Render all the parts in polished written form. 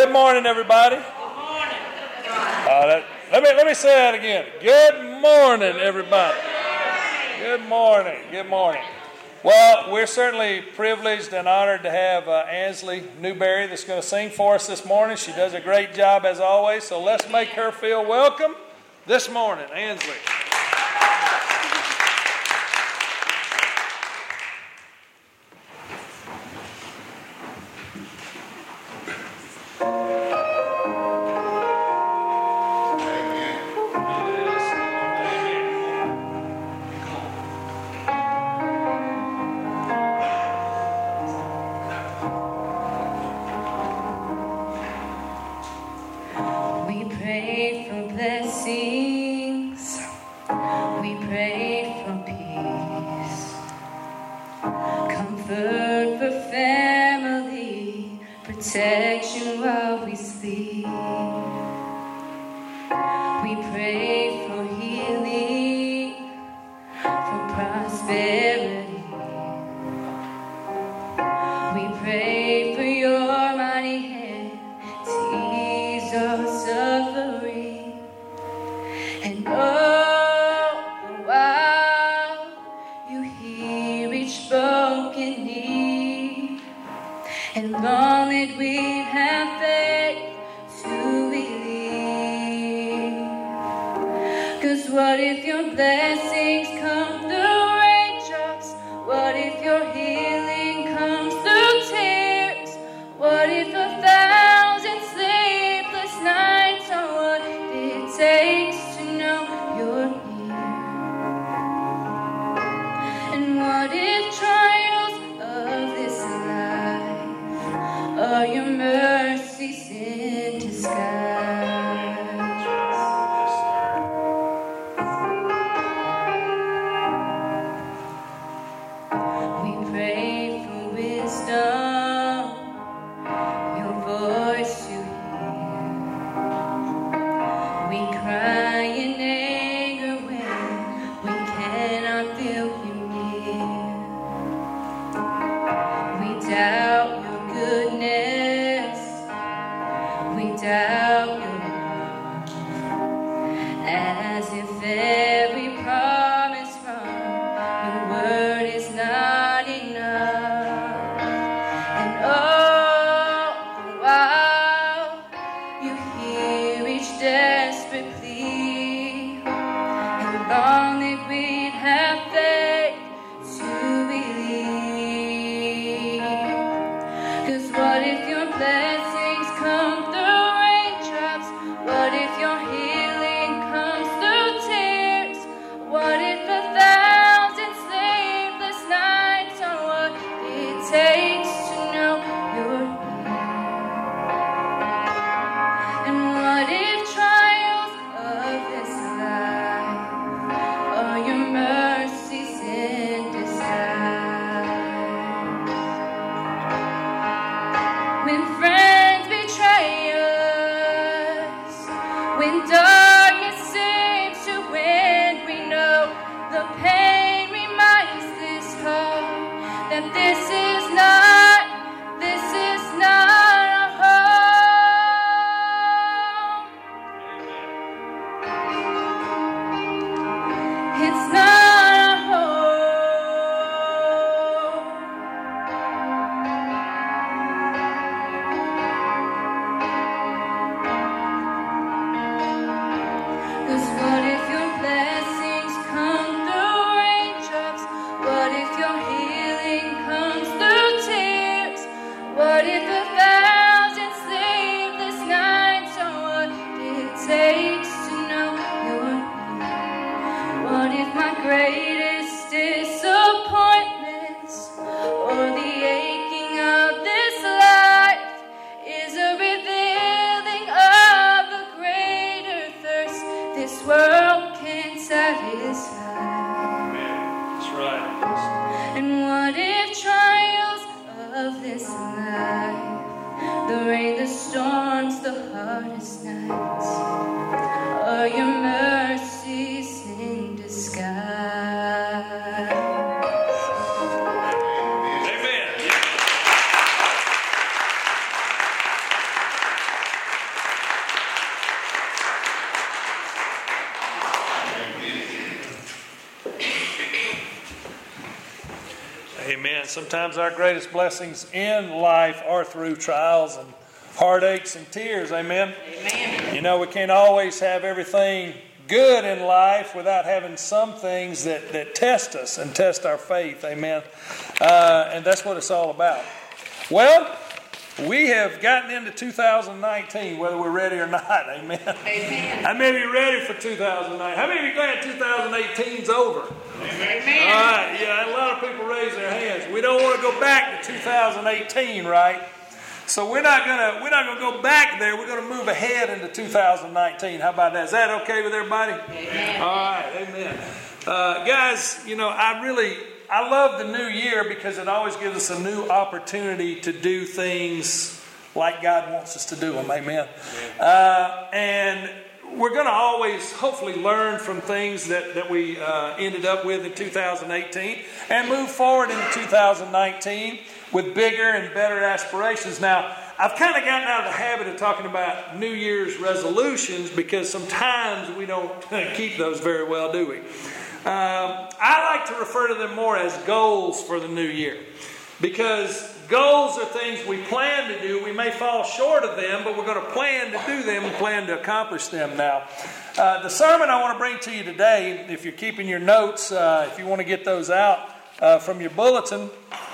Good morning, everybody. Good morning. Let me say that again. Good morning, everybody. Good morning. Good morning. Well, we're certainly privileged and honored to have Ansley Newberry that's going to sing for us this morning. She does a great job as always, so let's make her feel welcome this morning. Ansley. Protection while we sleep. We pray for healing, for prosperity. We pray for your mighty hand to ease our suffering. And all the while you hear each broken need. And long that we have faith to believe. 'Cause what if your blessings come through raindrops? What if your healing comes through tears? What if 1,000 sleepless nights are what it takes to know you're here? And what if trials of this life are your mercies in disguise? We pray for wisdom, your voice to hear. We cry in anger when we cannot feel you near. We doubt your goodness, we doubt your love, as if every promise from your word is not enough. And all the while you hear each desperate plea, and long that we'd have faith to believe. 'Cause what if your blessings come through raindrops? What if your healing comes through tears? What if 1,000 sleepless nights are what it takes to know you're here? And what if trials of this life are your mercies in disguise? When friends betray us, when darkness seems to win, we know the pain reminds this heart that this is not our home. It's not our home. 'Cause what if your blessings come through raindrops? What if your healing comes through tears? What if 1,000 sleepless nights are what it takes to know you're here? What if my greatest disappointments or the aching of this life is a revealing of the greater thirst this world can't satisfy? That's right. And what if trials of this life, the rain, the storms, the hardest nights, are your mercies in disguise? Amen. Amen. Sometimes our greatest blessings in life are through trials and heartaches and tears. Amen. Amen. You know, we can't always have everything good in life without having some things that test us and test our faith. Amen. And that's what it's all about. Well, we have gotten into 2019, whether we're ready or not. Amen. Amen. How many of you ready for 2019? How many of you glad 2018's over? Amen. All right. Yeah, a lot of people raise their hands. We don't want to go back to 2018, right? So we're not gonna go back there. We're gonna move ahead into 2019. How about that? Is that okay with everybody? Amen. All right. Amen. Guys, you know, I love the new year because it always gives us a new opportunity to do things like God wants us to do them. Amen. And we're going to always hopefully learn from things that we ended up with in 2018 and move forward into 2019 with bigger and better aspirations. Now, I've kind of gotten out of the habit of talking about New Year's resolutions because sometimes we don't keep those very well, do we? I like to refer to them more as goals for the new year, because goals are things we plan to do. We may fall short of them, but we're going to plan to do them and plan to accomplish them. Now, the sermon I want to bring to you today, if you're keeping your notes, if you want to get those out from your bulletin,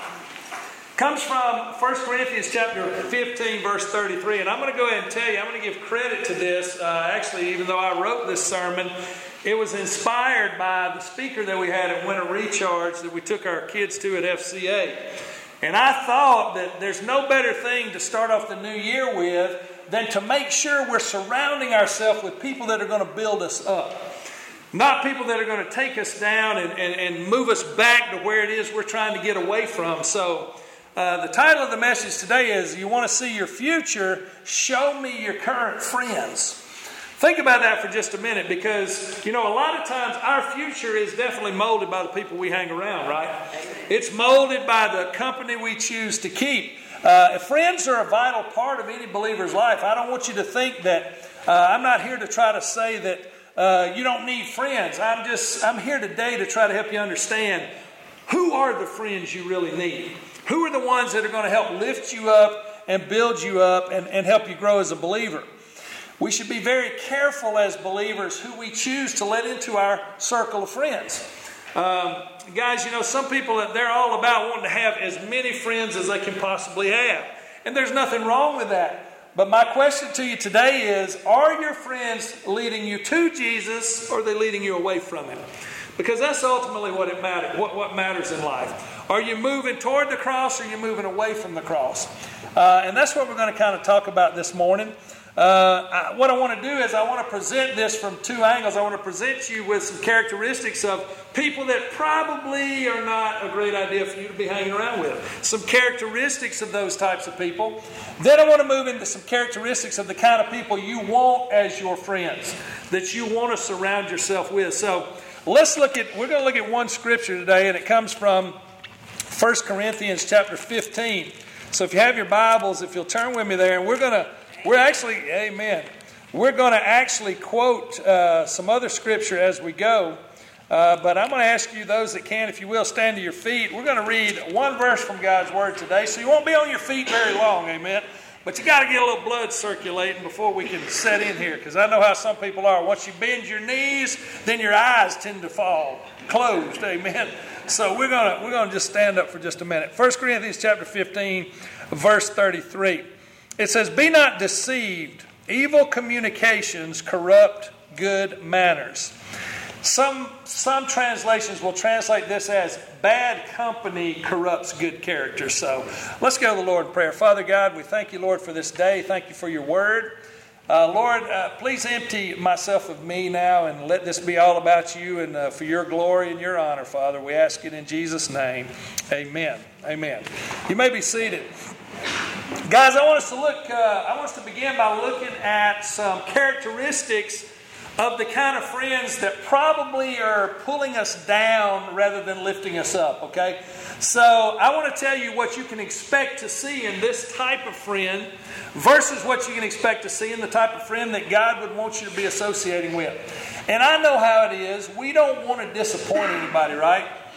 comes from 1 Corinthians chapter 15, verse 33. And I'm going to go ahead and tell you, I'm going to give credit to this. Actually, even though I wrote this sermon, it was inspired by the speaker that we had at Winter Recharge that we took our kids to at FCA. And I thought that there's no better thing to start off the new year with than to make sure we're surrounding ourselves with people that are going to build us up. Not people that are going to take us down and move us back to where it is we're trying to get away from. So the title of the message today is, you want to see your future, show me your current friends. Think about that for just a minute, because, you know, a lot of times our future is definitely molded by the people we hang around, right? It's molded by the company we choose to keep. Friends are a vital part of any believer's life. I don't want you to think that I'm not here to try to say that you don't need friends. I'm here today to try to help you understand who are the friends you really need. Who are the ones that are going to help lift you up and build you up and help you grow as a believer? We should be very careful as believers who we choose to let into our circle of friends. Guys, you know, some people, they're all about wanting to have as many friends as they can possibly have. And there's nothing wrong with that. But my question to you today is, are your friends leading you to Jesus, or are they leading you away from Him? Because that's ultimately what matters in life. Are you moving toward the cross, or are you moving away from the cross? And that's what we're going to kind of talk about this morning. What I want to do is I want to present this from two angles. I want to present you with some characteristics of people that probably are not a great idea for you to be hanging around with. Some characteristics of those types of people. Then I want to move into some characteristics of the kind of people you want as your friends, that you want to surround yourself with. So we're going to look at one scripture today, and it comes from 1 Corinthians chapter 15. So if you have your Bibles, if you'll turn with me there, and we're going to actually quote some other scripture as we go. But I'm going to ask you, those that can, if you will, stand to your feet. We're going to read one verse from God's Word today. So you won't be on your feet very long, amen. But you got to get a little blood circulating before we can set in here. Because I know how some people are. Once you bend your knees, then your eyes tend to fall closed, amen. So we're going to just stand up for just a minute. 1 Corinthians chapter 15, verse 33. It says, "Be not deceived. Evil communications corrupt good manners." Some translations will translate this as, bad company corrupts good character. So let's go to the Lord in prayer. Father God, we thank you, Lord, for this day. Thank you for your word. Lord, please empty myself of me now and let this be all about you and for your glory and your honor, Father. We ask it in Jesus' name. Amen. Amen. You may be seated. Guys, I want us to begin by looking at some characteristics of the kind of friends that probably are pulling us down rather than lifting us up, okay? So I want to tell you what you can expect to see in this type of friend versus what you can expect to see in the type of friend that God would want you to be associating with. And I know how it is. We don't want to disappoint anybody, right?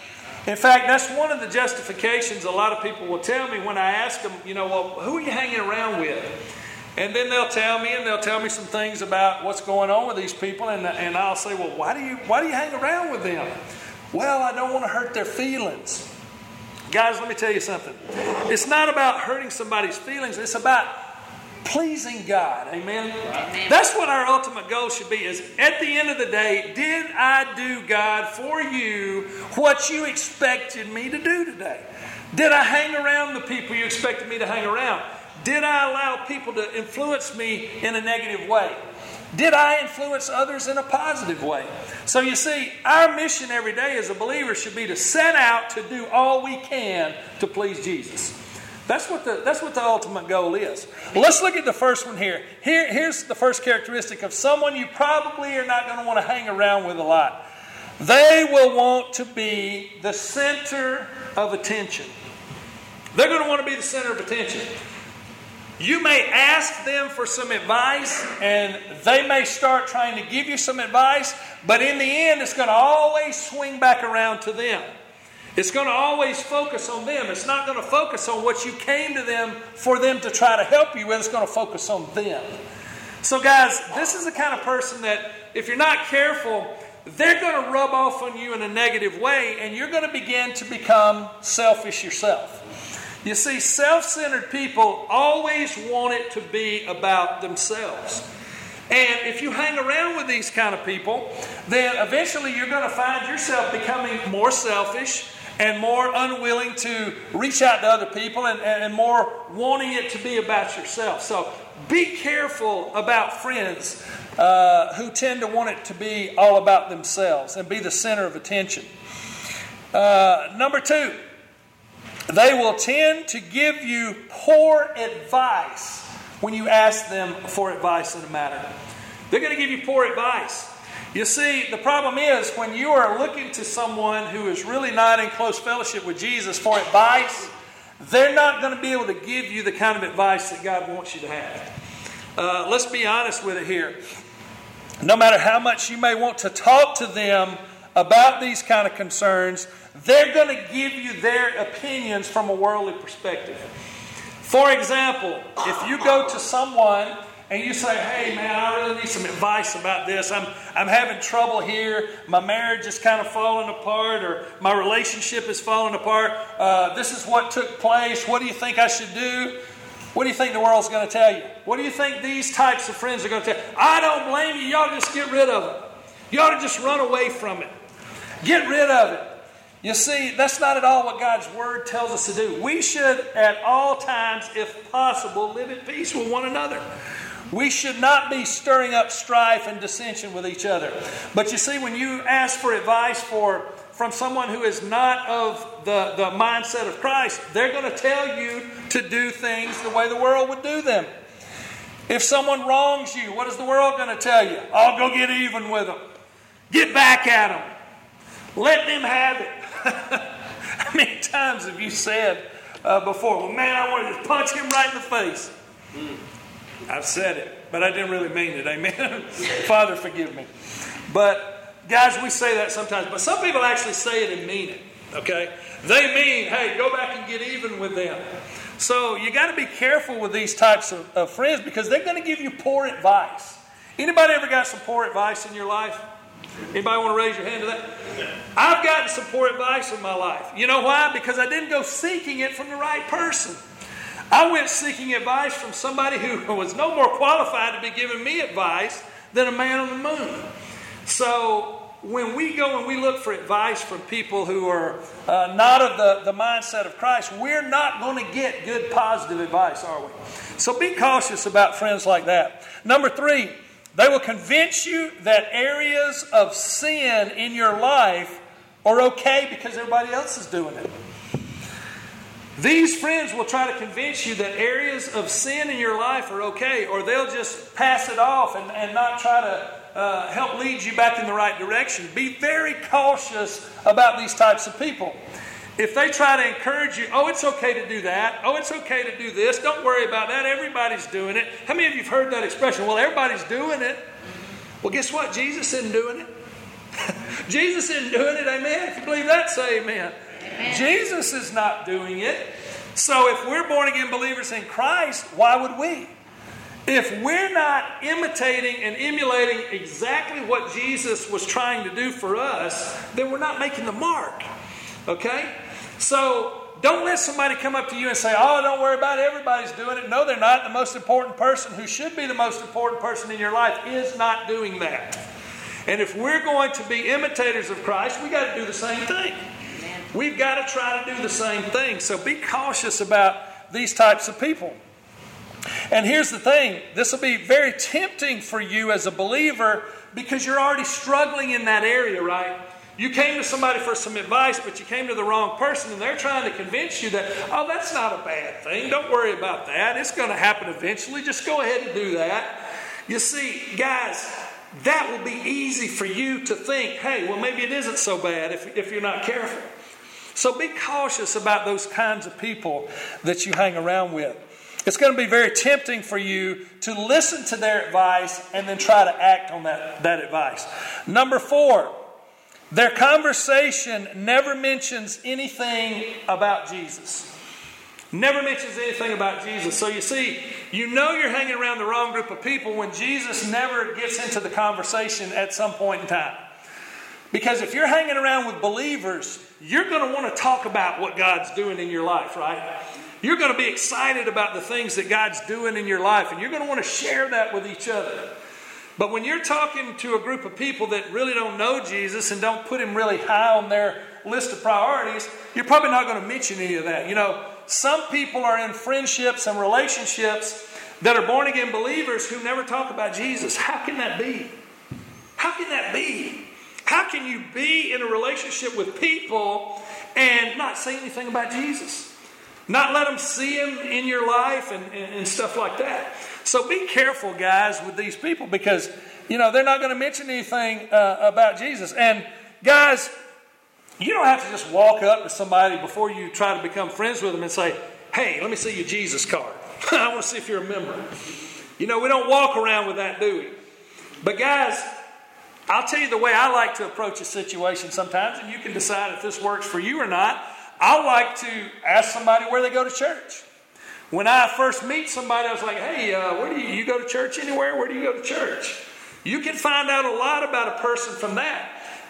In fact, that's one of the justifications a lot of people will tell me when I ask them, well, who are you hanging around with? And then they'll tell me some things about what's going on with these people, and I'll say, well, why do you hang around with them? Well, I don't want to hurt their feelings. Guys, let me tell you something. It's not about hurting somebody's feelings. It's about pleasing God. Amen? Amen. That's what our ultimate goal should be, is at the end of the day, did I do, God, for you what you expected me to do today? Did I hang around the people you expected me to hang around? Did I allow people to influence me in a negative way? Did I influence others in a positive way? So you see, our mission every day as a believer should be to set out to do all we can to please Jesus. That's what the ultimate goal is. Well, let's look at the first one here. Here's the first characteristic of someone you probably are not going to want to hang around with a lot. They will want to be the center of attention. They're going to want to be the center of attention. You may ask them for some advice, and they may start trying to give you some advice, but in the end, it's going to always swing back around to them. It's going to always focus on them. It's not going to focus on what you came to them for them to try to help you with. It's going to focus on them. So guys, this is the kind of person that if you're not careful, they're going to rub off on you in a negative way, and you're going to begin to become selfish yourself. You see, self-centered people always want it to be about themselves. And if you hang around with these kind of people, then eventually you're going to find yourself becoming more selfish and more unwilling to reach out to other people and more wanting it to be about yourself. So be careful about friends who tend to want it to be all about themselves and be the center of attention. Number 2, they will tend to give you poor advice when you ask them for advice in a matter. They're going to give you poor advice. You see, the problem is when you are looking to someone who is really not in close fellowship with Jesus for advice, they're not going to be able to give you the kind of advice that God wants you to have. Let's be honest with it here. No matter how much you may want to talk to them about these kind of concerns, they're going to give you their opinions from a worldly perspective. For example, if you go to someone and you say, hey man, I really need some advice about this. I'm having trouble here. My marriage is kind of falling apart, or my relationship is falling apart. This is what took place. What do you think I should do? What do you think the world's going to tell you? What do you think these types of friends are going to tell you? I don't blame you. You ought to just get rid of it. You ought to just run away from it. Get rid of it. You see, that's not at all what God's Word tells us to do. We should at all times, if possible, live at peace with one another. We should not be stirring up strife and dissension with each other. But you see, when you ask for advice from someone who is not of the mindset of Christ, they're going to tell you to do things the way the world would do them. If someone wrongs you, what is the world going to tell you? Oh, go get even with them. Get back at them. Let them have it. How many times have you said before, well, man, I want to just punch him right in the face? I've said it, but I didn't really mean it. Amen. Father, forgive me. But guys, we say that sometimes. But some people actually say it and mean it. Okay? They mean, hey, go back and get even with them. So you got to be careful with these types of friends, because they're going to give you poor advice. Anybody ever got some poor advice in your life? Anybody want to raise your hand to that? I've gotten some poor advice in my life. You know why? Because I didn't go seeking it from the right person. I went seeking advice from somebody who was no more qualified to be giving me advice than a man on the moon. So when we go and we look for advice from people who are not of the mindset of Christ, we're not going to get good positive advice, are we? So be cautious about friends like that. Number 3, they will convince you that areas of sin in your life are okay because everybody else is doing it. These friends will try to convince you that areas of sin in your life are okay, or they'll just pass it off and not try to help lead you back in the right direction. Be very cautious about these types of people. If they try to encourage you, oh, it's okay to do that. Oh, it's okay to do this. Don't worry about that. Everybody's doing it. How many of you have heard that expression? Well, everybody's doing it. Well, guess what? Jesus isn't doing it. Jesus isn't doing it. Amen. If you believe that, say amen. Jesus is not doing it. So if we're born again believers in Christ, why would we? If we're not imitating and emulating exactly what Jesus was trying to do for us, then we're not making the mark. Okay? So don't let somebody come up to you and say, oh, don't worry about it, everybody's doing it. No, they're not. The most important person, who should be the most important person in your life, is not doing that. And if we're going to be imitators of Christ, we got to do the same thing. We've got to try to do the same thing. So be cautious about these types of people. And here's the thing. This will be very tempting for you as a believer because you're already struggling in that area, right? You came to somebody for some advice, but you came to the wrong person, and they're trying to convince you that, oh, that's not a bad thing. Don't worry about that. It's going to happen eventually. Just go ahead and do that. You see, guys, that will be easy for you to think, hey, well, maybe it isn't so bad if you're not careful. So be cautious about those kinds of people that you hang around with. It's going to be very tempting for you to listen to their advice and then try to act on that advice. Number 4, their conversation never mentions anything about Jesus. Never mentions anything about Jesus. So you see, you know you're hanging around the wrong group of people when Jesus never gets into the conversation at some point in time. Because if you're hanging around with believers, you're going to want to talk about what God's doing in your life, right? You're going to be excited about the things that God's doing in your life, and you're going to want to share that with each other. But when you're talking to a group of people that really don't know Jesus and don't put him really high on their list of priorities, you're probably not going to mention any of that. You know, some people are in friendships and relationships that are born again believers who never talk about Jesus. How can that be? How can that be? How can you be in a relationship with people and not say anything about Jesus? Not let them see him in your life and stuff like that. So be careful, guys, with these people because, you know, they're not going to mention anything about Jesus. And, guys, you don't have to just walk up to somebody before you try to become friends with them and say, hey, let me see your Jesus card. I want to see if you're a member. You know, we don't walk around with that, do we? But, guys, I'll tell you the way I like to approach a situation sometimes, and you can decide if this works for you or not. I like to ask somebody where they go to church. When I first meet somebody, I was like, hey, where do you go to church anywhere? Where do you go to church? You can find out a lot about a person from that.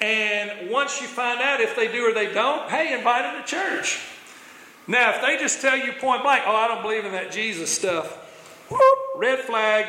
And once you find out if they do or they don't, hey, invite them to church. Now, if they just tell you point blank, oh, I don't believe in that Jesus stuff, whoop, red flag.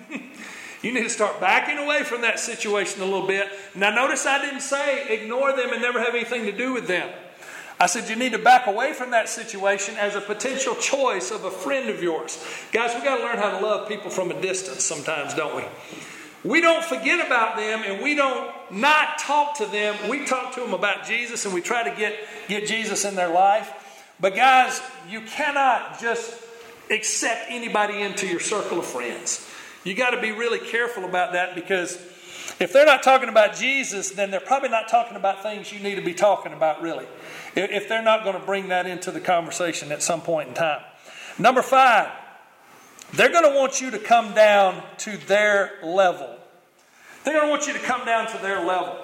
You need to start backing away from that situation a little bit. Now, notice I didn't say ignore them and never have anything to do with them. I said you need to back away from that situation as a potential choice of a friend of yours. Guys, we've got to learn how to love people from a distance sometimes, don't we? We don't forget about them and we don't not talk to them. We talk to them about Jesus and we try to get Jesus in their life. But guys, you cannot just accept anybody into your circle of friends. You got to be really careful about that because if they're not talking about Jesus, then they're probably not talking about things you need to be talking about, really. If they're not going to bring that into the conversation at some point in time. Number 5, they're going to want you to come down to their level. They're going to want you to come down to their level.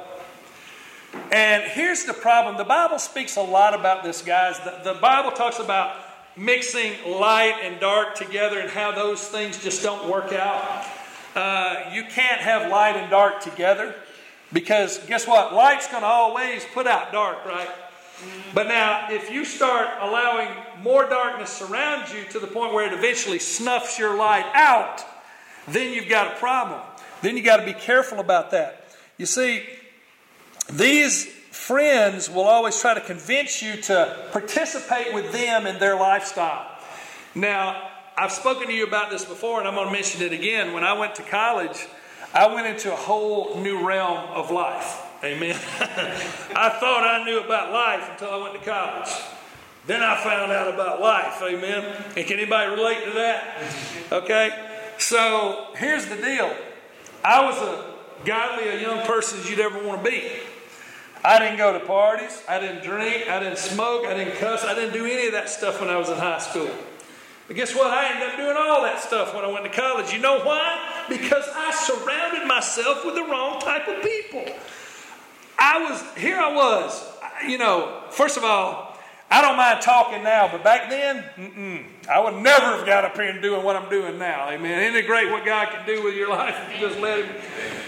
And here's the problem. The Bible speaks a lot about this, guys. The Bible talks about mixing light and dark together and how those things just don't work out. You can't have light and dark together because guess what? Light's going to always put out dark, right? But now, if you start allowing more darkness surround you to the point where it eventually snuffs your light out, then you've got a problem. Then you got to be careful about that. You see, these friends will always try to convince you to participate with them in their lifestyle. Now, I've spoken to you about this before, and I'm going to mention it again. When I went to college, I went into a whole new realm of life. Amen. I thought I knew about life until I went to college. Then I found out about life. Amen. And can anybody relate to that? Okay. So here's the deal. I was a young person as you'd ever want to be. I didn't go to parties. I didn't drink. I didn't smoke. I didn't cuss. I didn't do any of that stuff when I was in high school. But guess what? I ended up doing all that stuff when I went to college. You know why? Because I surrounded myself with the wrong type of people. Here I was, you know, first of all, I don't mind talking now, but back then, I would never have got up here and doing what I'm doing now. Amen. Isn't it great what God can do with your life if you just let Him?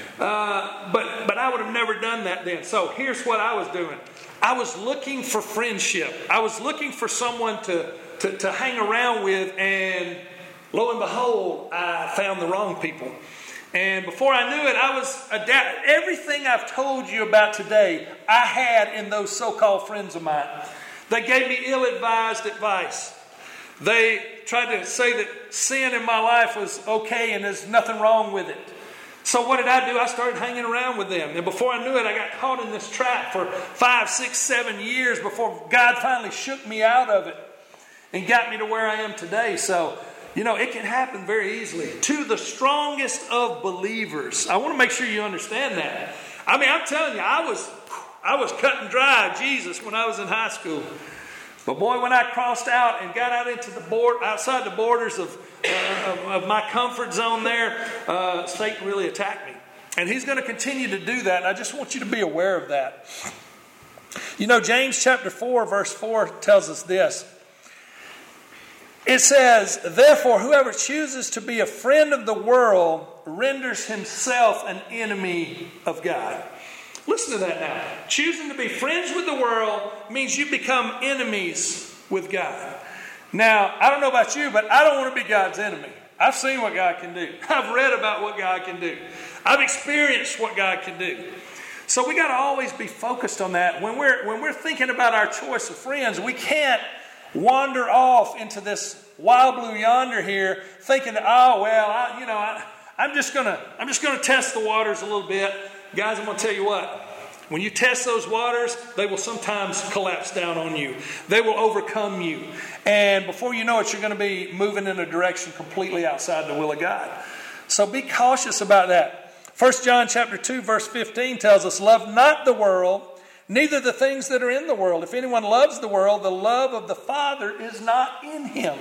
But I would have never done that then. So here's what I was doing. I was looking for friendship. I was looking for someone to hang around with, and lo and behold, I found the wrong people. And before I knew it, I was everything I've told you about today, I had in those so-called friends of mine. They gave me ill-advised advice. They tried to say that sin in my life was okay and there's nothing wrong with it. So what did I do? I started hanging around with them. And before I knew it, I got caught in this trap for 5, 6, 7 years before God finally shook me out of it and got me to where I am today. So, it can happen very easily to the strongest of believers. I want to make sure you understand that. I mean, I'm telling you, I was cutting dry Jesus when I was in high school. But boy, when I crossed out and got out into outside the borders of my comfort zone there, Satan really attacked me. And he's going to continue to do that. And I just want you to be aware of that. James chapter 4, verse 4 tells us this. It says, therefore, whoever chooses to be a friend of the world renders himself an enemy of God. Listen to that now. Choosing to be friends with the world means you become enemies with God. Now, I don't know about you, but I don't want to be God's enemy. I've seen what God can do. I've read about what God can do. I've experienced what God can do. So we got to always be focused on that. When we're thinking about our choice of friends, we can't wander off into this wild blue yonder here, thinking, I'm just gonna test the waters a little bit. Guys, I'm going to tell you what. When you test those waters, they will sometimes collapse down on you. They will overcome you. And before you know it, you're going to be moving in a direction completely outside the will of God. So be cautious about that. 1 John chapter 2, verse 15 tells us, love not the world, neither the things that are in the world. If anyone loves the world, the love of the Father is not in him.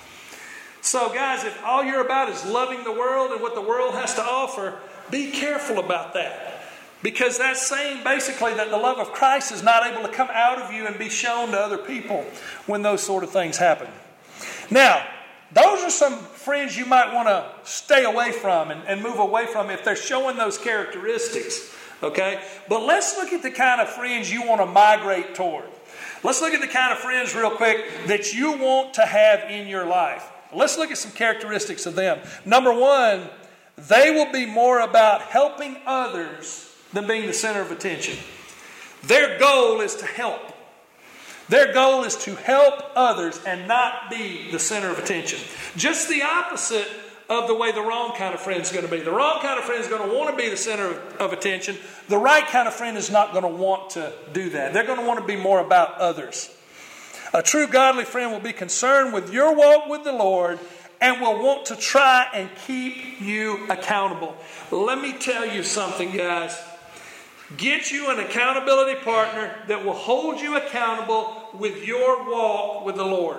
So guys, if all you're about is loving the world and what the world has to offer, be careful about that. Because that's saying basically that the love of Christ is not able to come out of you and be shown to other people when those sort of things happen. Now, those are some friends you might want to stay away from and move away from if they're showing those characteristics. Okay? But let's look at the kind of friends you want to migrate toward. Let's look at the kind of friends real quick that you want to have in your life. Let's look at some characteristics of them. Number one, they will be more about helping others than being the center of attention. Their goal is to help. Their goal is to help others and not be the center of attention. Just the opposite of the way the wrong kind of friend is going to be. The wrong kind of friend is going to want to be the center of attention. The right kind of friend is not going to want to do that. They're going to want to be more about others. A true godly friend will be concerned with your walk with the Lord and will want to try and keep you accountable. Let me tell you something, guys. Get you an accountability partner that will hold you accountable with your walk with the Lord.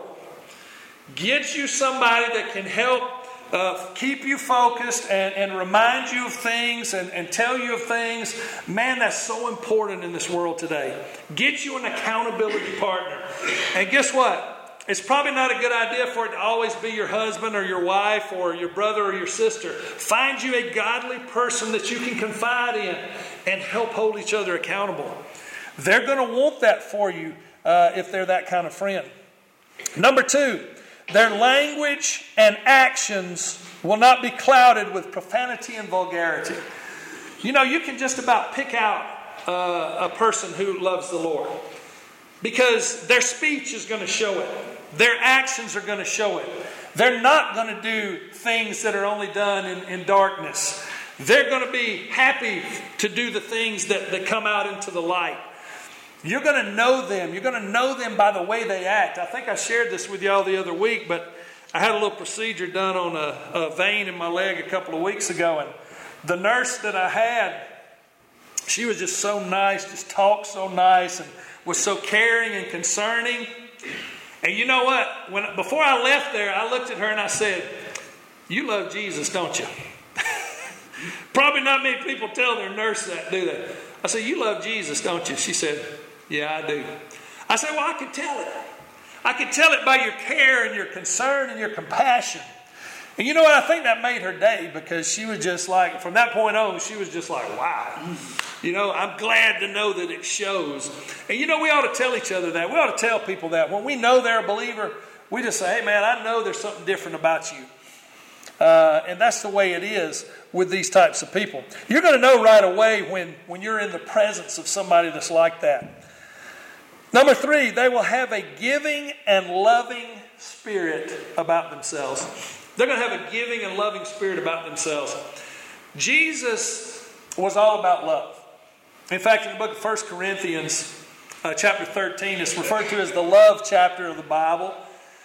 Get you somebody that can help keep you focused and remind you of things and tell you of things. Man, that's so important in this world today. Get you an accountability partner. And guess what? It's probably not a good idea for it to always be your husband or your wife or your brother or your sister. Find you a godly person that you can confide in and help hold each other accountable. They're going to want that for you if they're that kind of friend. Number two, their language and actions will not be clouded with profanity and vulgarity. You know, you can just about pick out a person who loves the Lord because their speech is going to show it. Their actions are going to show it. They're not going to do things that are only done in darkness. They're going to be happy to do the things that come out into the light. You're going to know them. You're going to know them by the way they act. I think I shared this with y'all the other week, but I had a little procedure done on a vein in my leg a couple of weeks ago. And the nurse that I had, she was just so nice, just talked so nice and was so caring and concerning. And you know what? Before I left there, I looked at her and I said, "You love Jesus, don't you?" Probably not many people tell their nurse that, do they? I said, "You love Jesus, don't you?" She said, "Yeah, I do." I said, "Well, I can tell it. I could tell it by your care and your concern and your compassion. And you know what? I think that made her day, because she was just like, from that point on, she was just like, wow. You know, I'm glad to know that it shows. And you know, we ought to tell each other that. We ought to tell people that. When we know they're a believer, we just say, hey man, I know there's something different about you. And that's the way it is with these types of people. You're going to know right away when you're in the presence of somebody that's like that. Number 3, they will have a giving and loving spirit about themselves. They're going to have a giving and loving spirit about themselves. Jesus was all about love. In fact, in the book of 1 Corinthians, chapter 13, it's referred to as the love chapter of the Bible.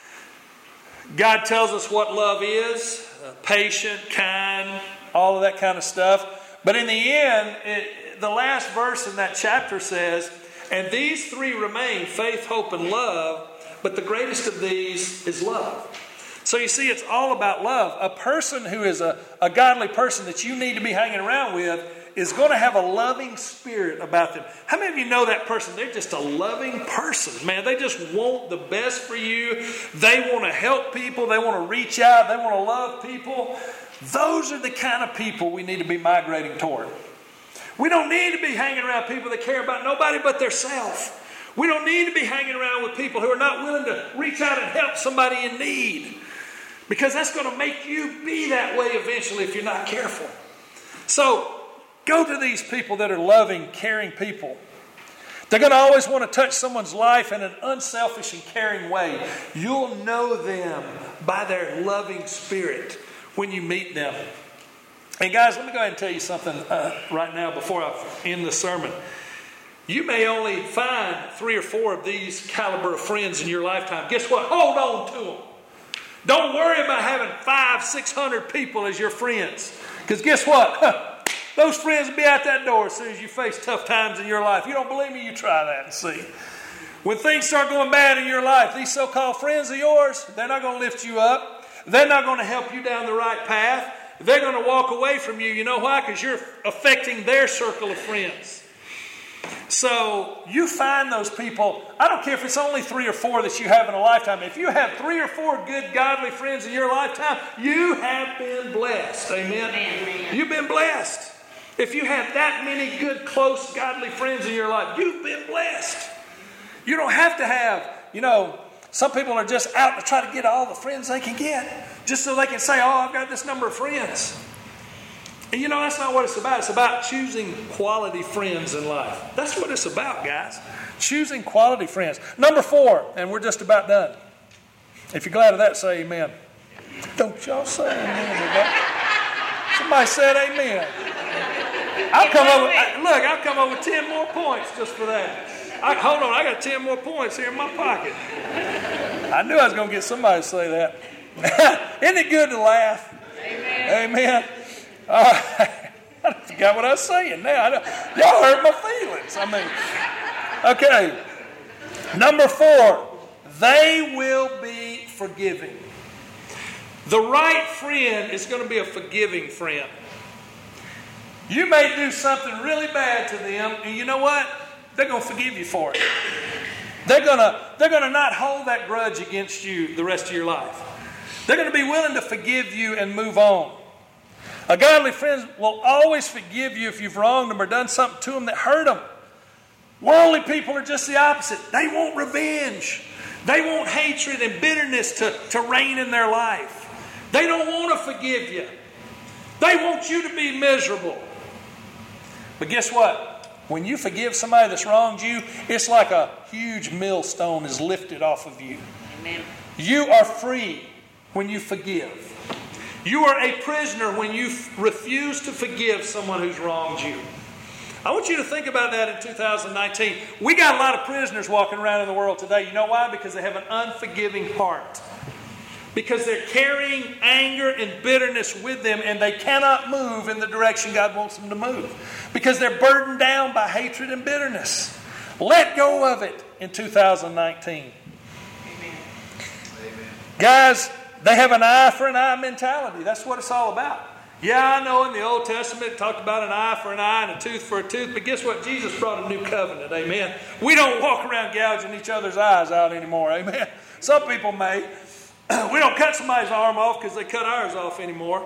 God tells us what love is, patient, kind, all of that kind of stuff. But in the end, the last verse in that chapter says, and these 3 remain, faith, hope, and love, but the greatest of these is love. So you see, it's all about love. A person who is a godly person that you need to be hanging around with is going to have a loving spirit about them. How many of you know that person? They're just a loving person, man. They just want the best for you. They want to help people. They want to reach out. They want to love people. Those are the kind of people we need to be migrating toward. We don't need to be hanging around people that care about nobody but themselves. We don't need to be hanging around with people who are not willing to reach out and help somebody in need. Because that's going to make you be that way eventually if you're not careful. So, go to these people that are loving, caring people. They're going to always want to touch someone's life in an unselfish and caring way. You'll know them by their loving spirit when you meet them. And guys, let me go ahead and tell you something right now before I end the sermon. You may only find 3 or 4 of these caliber of friends in your lifetime. Guess what? Hold on to them. Don't worry about having 500-600 people as your friends. Because guess what? Those friends will be out that door as soon as you face tough times in your life. You don't believe me? You try that and see. When things start going bad in your life, these so-called friends of yours, they're not going to lift you up. They're not going to help you down the right path. They're going to walk away from you. You know why? Because you're affecting their circle of friends. So you find those people. I don't care if it's only 3 or 4 that you have in a lifetime. If you have 3 or 4 good godly friends in your lifetime, you have been blessed. Amen? Amen. You've been blessed. If you have that many good, close, godly friends in your life, you've been blessed. You don't have to have, some people are just out to try to get all the friends they can get, just so they can say, oh, I've got this number of friends. And that's not what it's about. It's about choosing quality friends in life. That's what it's about, guys. Choosing quality friends. Number 4, and we're just about done. If you're glad of that, say amen. Don't y'all say amen. Somebody said amen. I'll come up with 10 more points just for that. Hold on, I got 10 more points here in my pocket. I knew I was going to get somebody to say that. Isn't it good to laugh? Amen. Amen. I forgot what I was saying now. Y'all hurt my feelings. Okay. Number 4, they will be forgiving. The right friend is going to be a forgiving friend. You may do something really bad to them, and you know what? They're going to forgive you for it. They're going to not hold that grudge against you the rest of your life. They're going to be willing to forgive you and move on. A godly friend will always forgive you if you've wronged them or done something to them that hurt them. Worldly people are just the opposite. They want revenge. They want hatred and bitterness to reign in their life. They don't want to forgive you. They want you to be miserable. But guess what? When you forgive somebody that's wronged you, it's like a huge millstone is lifted off of you. Amen. You are free when you forgive. You are a prisoner when you refuse to forgive someone who's wronged you. I want you to think about that in 2019. We got a lot of prisoners walking around in the world today. You know why? Because they have an unforgiving heart. Because they're carrying anger and bitterness with them, and they cannot move in the direction God wants them to move. Because they're burdened down by hatred and bitterness. Let go of it in 2019. Amen. Guys, they have an eye for an eye mentality. That's what it's all about. Yeah, I know in the Old Testament it talked about an eye for an eye and a tooth for a tooth, but guess what? Jesus brought a new covenant, amen. We don't walk around gouging each other's eyes out anymore, amen. Some people may. We don't cut somebody's arm off because they cut ours off anymore.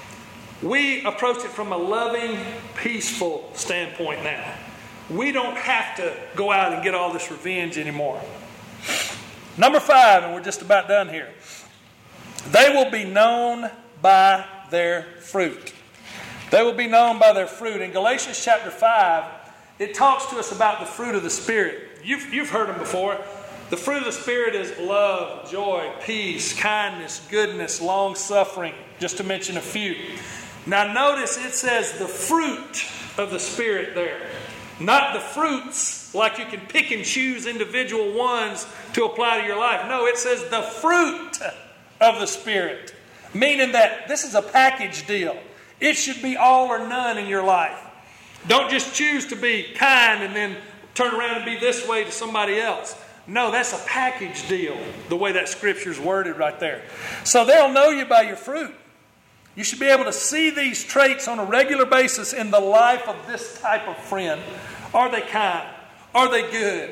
We approach it from a loving, peaceful standpoint now. We don't have to go out and get all this revenge anymore. Number 5, and we're just about done here. They will be known by their fruit. They will be known by their fruit. In Galatians chapter 5, it talks to us about the fruit of the Spirit. You've heard them before. The fruit of the Spirit is love, joy, peace, kindness, goodness, long-suffering, just to mention a few. Now notice it says the fruit of the Spirit there. Not the fruits, like you can pick and choose individual ones to apply to your life. No, it says the fruit of the Spirit. Meaning that this is a package deal. It should be all or none in your life. Don't just choose to be kind and then turn around and be this way to somebody else. No, that's a package deal, the way that scripture's worded right there. So they'll know you by your fruit. You should be able to see these traits on a regular basis in the life of this type of friend. Are they kind? Are they good?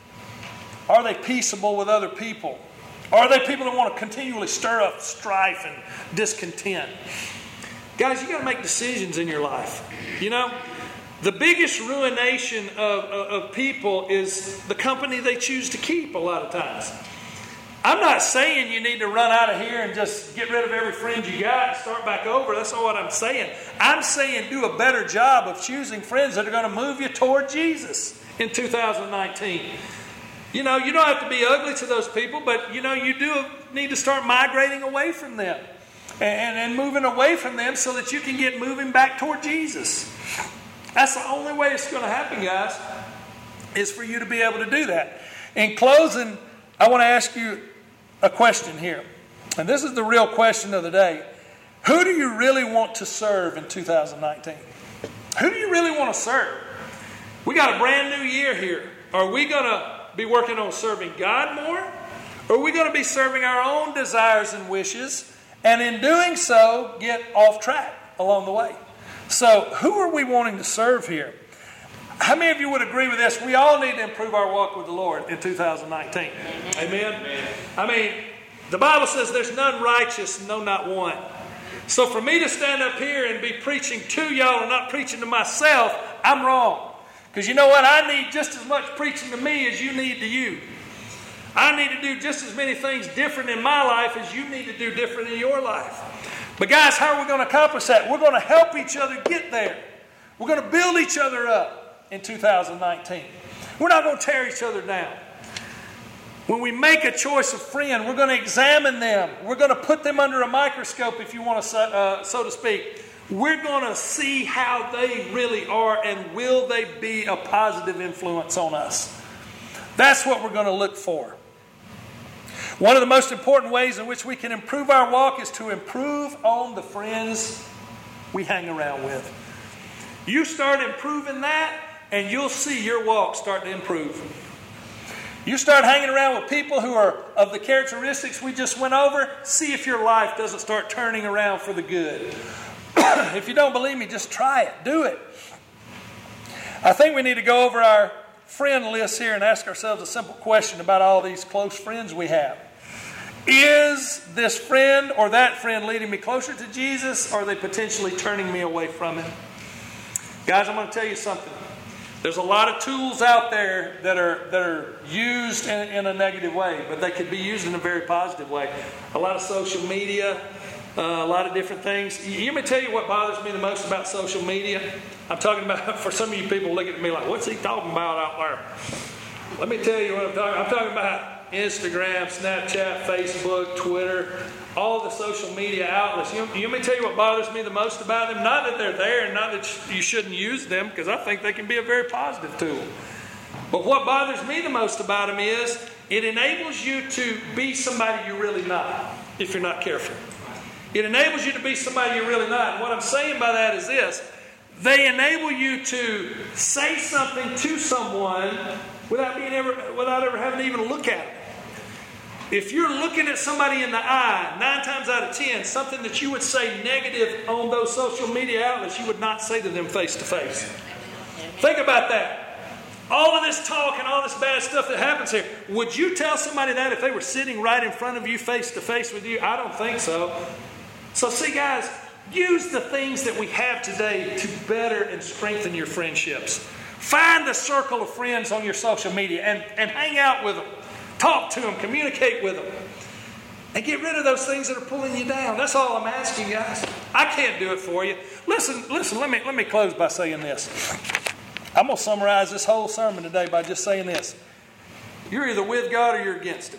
Are they peaceable with other people? Are they people that want to continually stir up strife and discontent? Guys, you got to make decisions in your life. You know, the biggest ruination of people is the company they choose to keep a lot of times. I'm not saying you need to run out of here and just get rid of every friend you got and start back over. That's not what I'm saying. I'm saying do a better job of choosing friends that are going to move you toward Jesus in 2019. You know, you don't have to be ugly to those people, but, you know, you do need to start migrating away from them and moving away from them so that you can get moving back toward Jesus. That's the only way it's going to happen, guys, is for you to be able to do that. In closing, I want to ask you a question here. And this is the real question of the day. Who do you really want to serve in 2019? Who do you really want to serve? We got a brand new year here. Are we going to be working on serving God more? Or are we going to be serving our own desires and wishes, and in doing so, get off track along the way? So, who are we wanting to serve here? How many of you would agree with this? We all need to improve our walk with the Lord in 2019. Amen? I mean, the Bible says there's none righteous, no, not one. So for me to stand up here and be preaching to y'all and not preaching to myself, I'm wrong. Because you know what? I need just as much preaching to me as you need to you. I need to do just as many things different in my life as you need to do different in your life. But guys, how are we going to accomplish that? We're going to help each other get there. We're going to build each other up in 2019. We're not going to tear each other down. When we make a choice of friend, we're going to examine them. We're going to put them under a microscope, if you want to, so to speak. We're going to see how they really are, and will they be a positive influence on us. That's what we're going to look for. One of the most important ways in which we can improve our walk is to improve on the friends we hang around with. You start improving that, and you'll see your walk start to improve. You start hanging around with people who are of the characteristics we just went over, see if your life doesn't start turning around for the good. If you don't believe me, just try it. Do it. I think we need to go over our friend list here and ask ourselves a simple question about all these close friends we have. Is this friend or that friend leading me closer to Jesus, or are they potentially turning me away from Him? Guys, I'm going to tell you something. There's a lot of tools out there that are used in a negative way, but they could be used in a very positive way. A lot of social media, a lot of different things. You want me to tell you what bothers me the most about social media? I'm talking about, for some of you people looking at me like, what's he talking about out there? Let me tell you what I'm talking about. I'm talking about Instagram, Snapchat, Facebook, Twitter, all the social media outlets. You want me to tell you what bothers me the most about them? Not that they're there and not that you shouldn't use them, because I think they can be a very positive tool. But what bothers me the most about them is it enables you to be somebody you're really not, if you're not careful. It enables you to be somebody you're really not. And what I'm saying by that is this. They enable you to say something to someone without ever having to even look at it. If you're looking at somebody in the eye, 9 times out of 10, something that you would say negative on those social media outlets, you would not say to them face to face. Think about that. All of this talk and all this bad stuff that happens here, would you tell somebody that if they were sitting right in front of you face to face with you? I don't think so. So see, guys, use the things that we have today to better and strengthen your friendships. Find a circle of friends on your social media and hang out with them. Talk to them, communicate with them, and get rid of those things that are pulling you down. That's all I'm asking, guys. I can't do it for you. Listen, let me close by saying this. I'm going to summarize this whole sermon today by just saying this. You're either with God or you're against Him.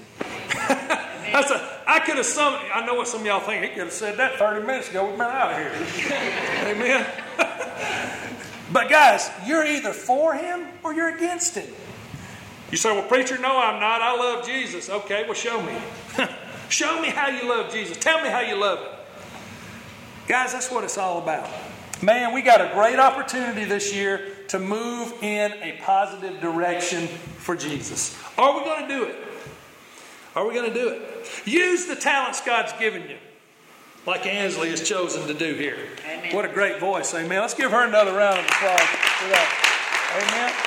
I know what some of y'all think. He could have said that 30 minutes ago. We've been out of here. Amen. But guys, you're either for Him or you're against Him. You say, well, preacher, no, I'm not. I love Jesus. Okay, well, show me. Show me how you love Jesus. Tell me how you love Him. Guys, that's what it's all about. Man, we got a great opportunity this year to move in a positive direction for Jesus. Are we going to do it? Are we going to do it? Use the talents God's given you, like Ansley has chosen to do here. Amen. What a great voice. Amen. Let's give her another round of applause for that. Amen.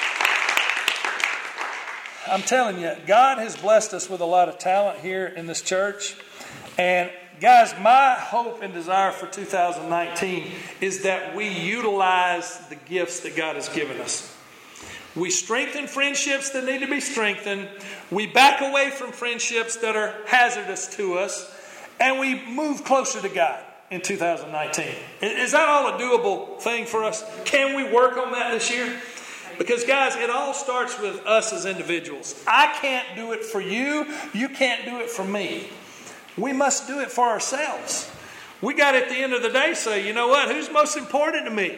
I'm telling you, God has blessed us with a lot of talent here in this church. And guys, my hope and desire for 2019 is that we utilize the gifts that God has given us. We strengthen friendships that need to be strengthened. We back away from friendships that are hazardous to us. And we move closer to God in 2019. Is that all a doable thing for us? Can we work on that this year? Because, guys, it all starts with us as individuals. I can't do it for you. You can't do it for me. We must do it for ourselves. We got to, at the end of the day, say, you know what? Who's most important to me?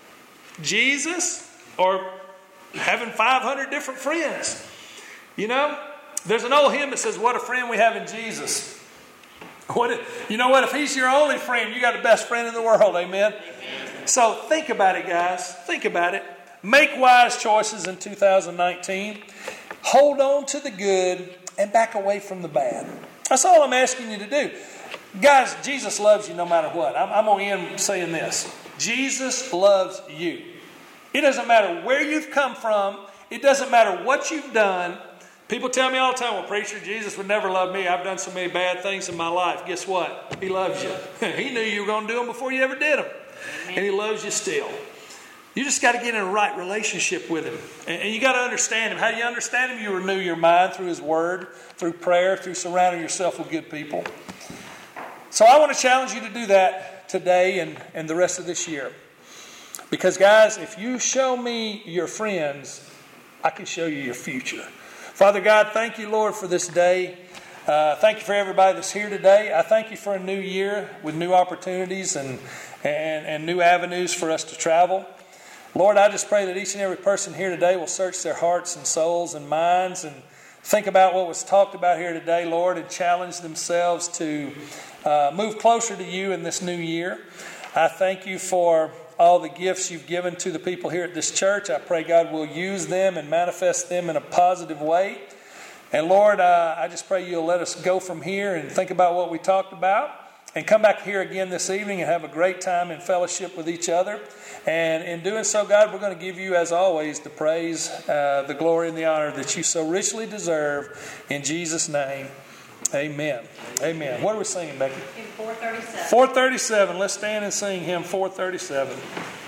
Jesus or having 500 different friends? You know, there's an old hymn that says, what a friend we have in Jesus. You know what? If He's your only friend, you got the best friend in the world. Amen? So think about it, guys. Think about it. Make wise choices in 2019. Hold on to the good and back away from the bad. That's all I'm asking you to do. Guys, Jesus loves you no matter what. I'm going to end saying this. Jesus loves you. It doesn't matter where you've come from. It doesn't matter what you've done. People tell me all the time, well, preacher, Jesus would never love me. I've done so many bad things in my life. Guess what? He loves you. He knew you were going to do them before you ever did them. And He loves you still. You just got to get in a right relationship with Him. And you got to understand Him. How do you understand Him? You renew your mind through His Word, through prayer, through surrounding yourself with good people. So I want to challenge you to do that today and the rest of this year. Because, guys, if you show me your friends, I can show you your future. Father God, thank you, Lord, for this day. Thank you for everybody that's here today. I thank you for a new year with new opportunities and new avenues for us to travel. Lord, I just pray that each and every person here today will search their hearts and souls and minds and think about what was talked about here today, Lord, and challenge themselves to move closer to you in this new year. I thank you for all the gifts you've given to the people here at this church. I pray God will use them and manifest them in a positive way. And Lord, I just pray you'll let us go from here and think about what we talked about and come back here again this evening and have a great time in fellowship with each other. And in doing so, God, we're going to give you, as always, the praise, the glory, and the honor that you so richly deserve. In Jesus' name, amen. Amen. What are we singing, Becky? In 437. 437. Let's stand and sing hymn 437.